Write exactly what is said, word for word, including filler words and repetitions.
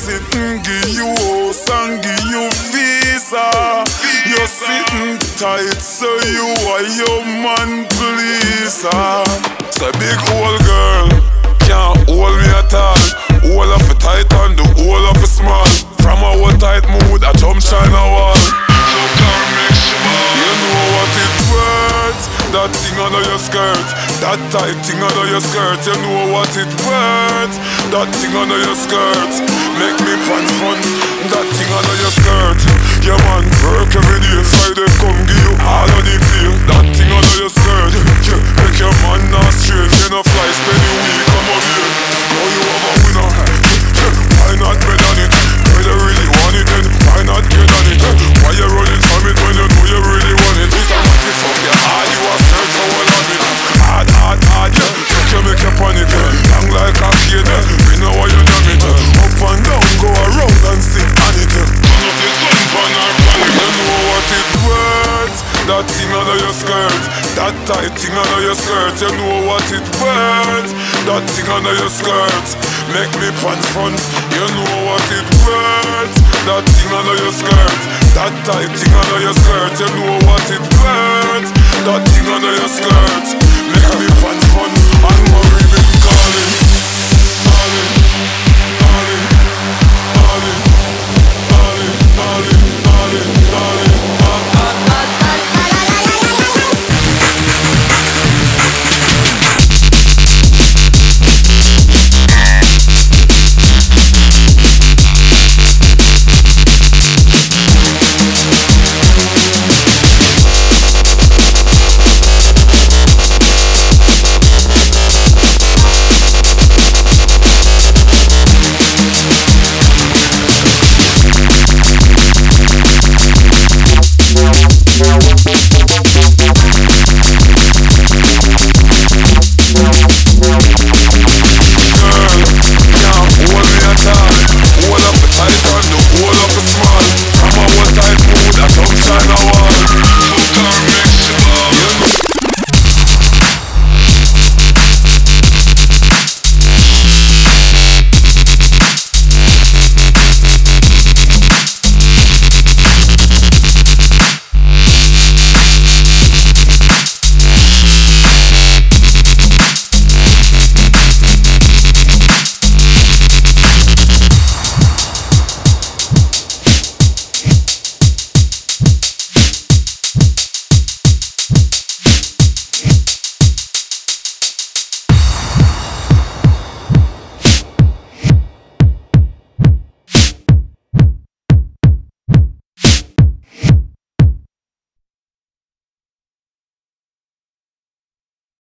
sitting, give you house and give you visa. You're sitting tight, so you are your man pleaser. So big old girl can't hold me at all. Hold up a tight and the hold up a small. From a old tight mood, I jump China wall. You know what it worth, that thing under your skirt, that tight thing under your skirt. You know what it worth, that thing under your skirt. Make me pants fun, that thing under your skirt. Yeah man, work every day, Friday come give you all of the pay. That thing under your skirt, yeah, make your man not straight. You no fly, spend the week, come over here. Now you have a winner, yeah, why not bet on it? When you really want it, then why not get on it? Why you running from it when you know you really want it? It's a massive fuck, yeah, hard you are search for all of it. Hard, hard, hard, yeah, fuck you make you panic, yeah. Long like a kid, yeah, we know why you done it. Up and down, go around and sit on it, yeah. You know what it worth, that thing under your skirt, that tight thing under your skirt. You know what it worth, that thing under your skirt. Make me pants fun, you know what it worth, that thing under your skirt, that tight thing under your skirt. You know what it worth, that thing under your skirt. Make me pants fun and